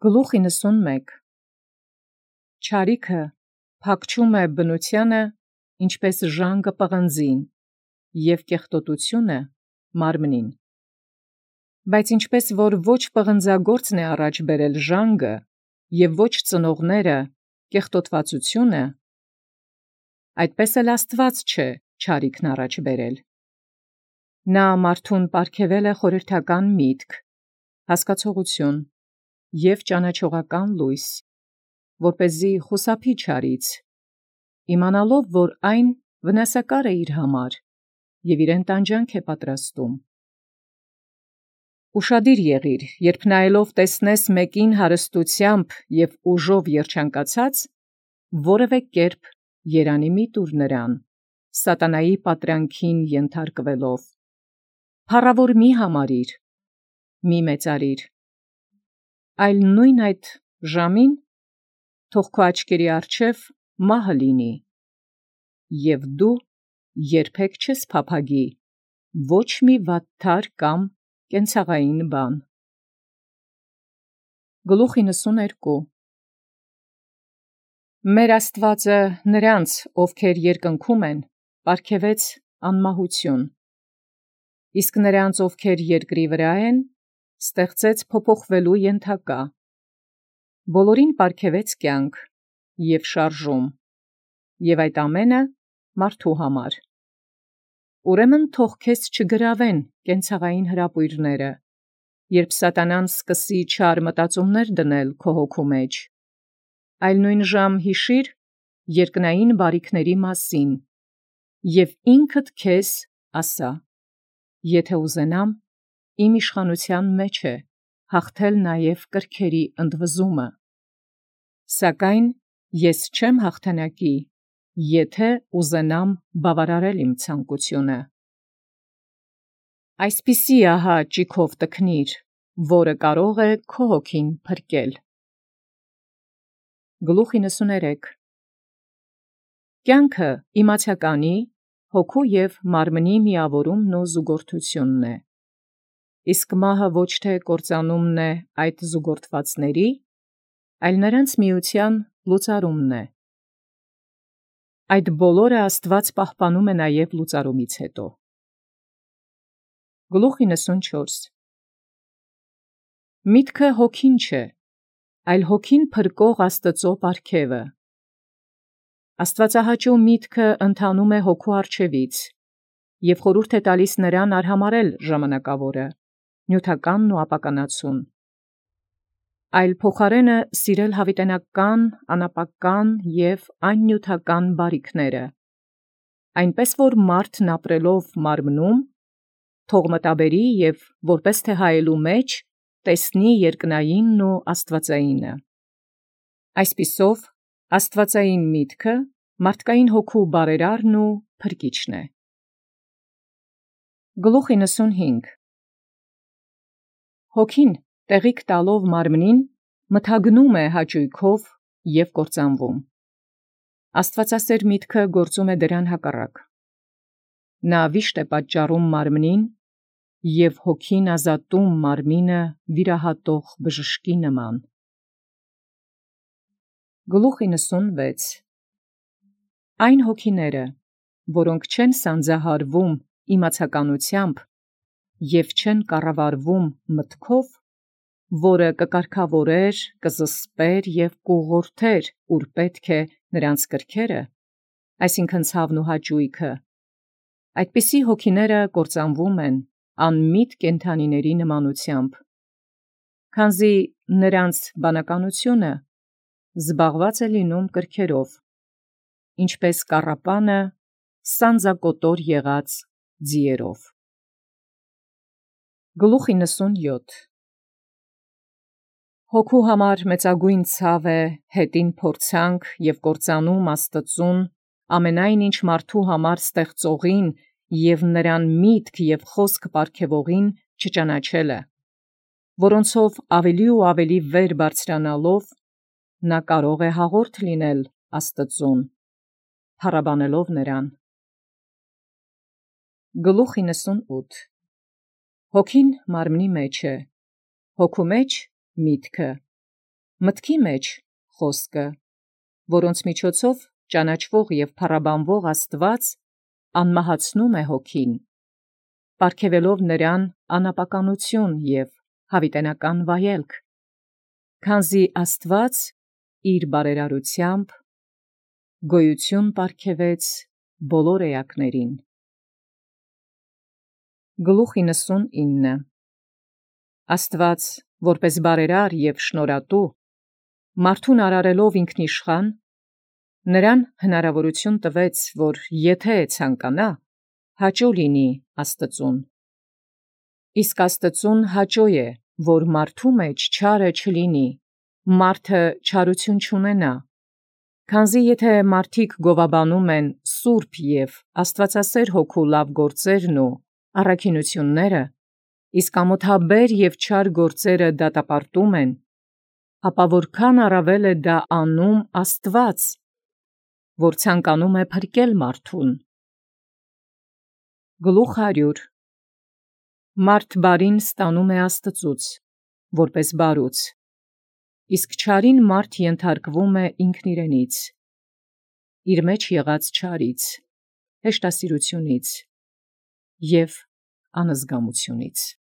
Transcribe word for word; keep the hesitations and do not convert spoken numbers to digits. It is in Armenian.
Գլուխ իննսունմեկ Չարիքը փակչում է բնությանը, ինչպես ժանգը պղնձին, և կեղտոտությունը մարմնին։ Բայց ինչպես որ ոչ պղնձագործն է առաջ բերել ժանգը, և ոչ ծնողները կեղտոտվածությունը, այդպես էլ Աստված չէ չարիքն առաջ բերել։ Նա մարդուն պարգևել է խորհրդական միտք, հասկացողություն և ճանաչողական լույս, որպեսզի խուսափի չարից, իմանալով, որ այն վնասակար է իր համար և իրեն տանջանք է պատրաստում։ Ուշադիր եղիր, երբ նայելով տեսնես մեկին հարստությամբ և ուժով երջանկացած, որևէ կերպ երանի մի տուր նրան, սատանայի պատրանքին ենթարկվելով։ Փառավոր մի համարիր, մի մեծարիր, այլ նույն այդ ժամին թող քո աչքերի առջև մահը լինի, և դու երբեք չես փափագի ոչ մի վատթար կամ կենցաղային բան։ Գլուխ իննսուներկու Մեր Աստուածը նրանց, ովքեր երկնքում են, պարգևեց անմահություն, իսկ նրանց, ովքեր երկրի վրա են, ստեղծեց փոփոխվելու ենթակա, բոլորին պարգևեց կյանք և շարժում, և այդ ամենը մարդու համար։ Ուրեմն թող քեզ չգրավեն կենցաղային հրապույրները, երբ սատանան սկսի չար մտածումներ դնել քո հոգու մեջ, այլ նույնժամ հիշիր երկնային բարիքների մասին և ինքդ քեզ ասա. «Եթե ուզենամ, իմ իշխանության մեջ է հաղթել նաև կրքերի ընդվզումը, սակայն ես չեմ հաղթանակի, եթե ուզենամ բավարարել իմ ցանկությունը»։ Այսպիսի ահա ճիգով տքնիր, որը կարող է քո հոգին փրկել։ Գլուխ իննսուներեք Կյանքը իմացականի, հոգու և մարմնի միավորումն ու զուգորդությունն է, իսկ մահը ոչ թե կործանումն է այդ զուգորդվածների, այլ նրանց միության լուծարումն է։ Այդ բոլորը Աստված պահպանում է նաև լուծարումից հետո։ Գլուխ իննսունչորս Միտքը հոգին չէ, այլ հոգին փրկող Աստծո պարգևը։ Աստվածահաճո միտքը ընթանում է հոգու առջևից, և խորհուրդ է տալիս նրան արհամարհել ժամանակավորը, նյութականն ու ապականացուն, այլ փոխարենը սիրել յաւիտենական, անապական և աննյութական բարիքները, այնպես որ մարդն ապրելով մարմնում, թող մտաբերի և որպես թե հայելու մեջ տեսնի երկնայինն ու աստվածայինը։ Այսպիսով աստվածային միտքը մարդկային հոգու բարերարն ու փրկիչն է։ Գլուխ իննսունհինգ Հոգին տեղիք տալով մարմնին մթագնում է հաճոյքով և կործանվում։ Աստվածասեր միտքը գործում է դրան հակառակ։ Նա վիշտ է պատճառում մարմնին և հոգին ազատում մարմինը վիրահատող բժշկի նման։ Գլուխ իննսունվեց Այն հոգիները, որոնք չեն սանձահարվում իմացականությամբ և չեն կառավարվում մտքով, որը կկարգավորեր, կզսպեր և կուղղորդեր, ուր պետք է նրանց կրքերը, այսինքն ցավն ու հաճույքը, այդպիսի հոգիները կործանվում են անմիտ կենդանիների նմանությամբ, քանզի նրանց բանականությունը զբաղված է լինում կրքերով, ինչպես կառապանը սանձակոտոր եղած ձիերով։ Գլուխ իննսունյոթ Հոգու համար մեծագույն ցավ է հետին փորձանք և կործանում Աստծուն ամենայն ինչ մարդու համար ստեղծողին և նրան միտք և խոսք պարգևողին չճանաչելը, որոնցով ավելի ու ավելի վեր բարձրանալով նա կարող է հաղորդ լինել Աստծուն, փառաբանելով նրան։ Գլուխ իննսունութ Հոգին մարմնի մեջ է, հոգու մեջ՝ միտքը, մտքի մեջ խոսքը, որոնց միջոցով ճանաչվող և փառաբանվող Աստված անմահացնում է հոգին, պարգևելով նրան անապականություն և հավիտենական վայելք, քանզի Աստված իր բարերարությամբ գոյություն պարգևեց բոլոր էակներին։ Գլուխ իննսունինը Աստված, որպես բարերար և շնորհատու, մարդուն արարելով ինքնիշխան, նրան հնարավորություն տվեց, որ եթե ցանկանա, հաճոյ լինի Աստծուն։ Իսկ Աստծուն հաճոյ է, որ մարդու մեջ չարը չլինի, մարդը չարություն չունենա, քանզի եթե մարդիկ գովաբանում են սուրբ և աստվածասեր հոգու լավ գործերն ու առաքինութիւնները, իսկ ամոթաբեր և չար գործերը դատապարտում են, ապա որքան առավել է դա անում Աստված, որ ցանկանում է փրկել մարդուն։ Գլուխ հարյուր Մարդ բարին ստանում է Աստծուց, որպես բարուց, իսկ չարին մարդ ենթարկվում է ինքն իրենից, իր մեջ եղած չարից, հեշտասիրությունից և անզգամությունից։